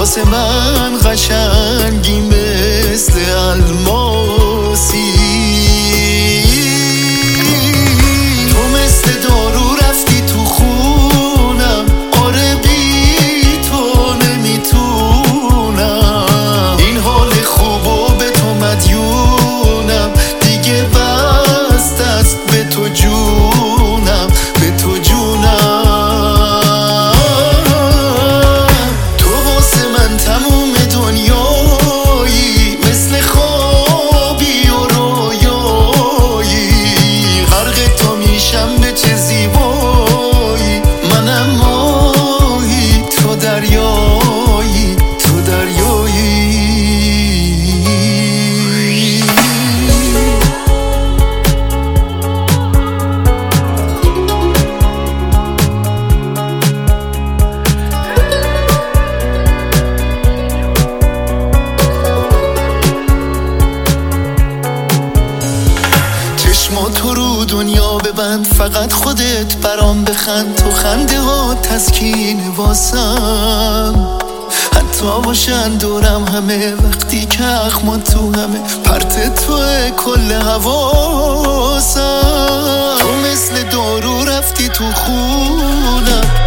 واسه من قشنگی مثل الماسی. تو مثل دارو رفتی تو خونم، آره بی تو نمیتونم. این حال خوبو به تو مدیونم، دیگه بست است به تو جونم، به تو جونم. تو واسه من تموم دنیایی، مثل خوابی و رویایی. غرق تو میشم به چه زیبایی، منم ماهی تو دریایی، تو دریایی. تو رو دنیا ببند، فقط خودت برام بخند. تو خنده ها تسکین واسم، حتی باشن دورم همه، وقتی که اخما تو همه پرت توه کل حواسم. تو مثل دارو رفتی تو خونم،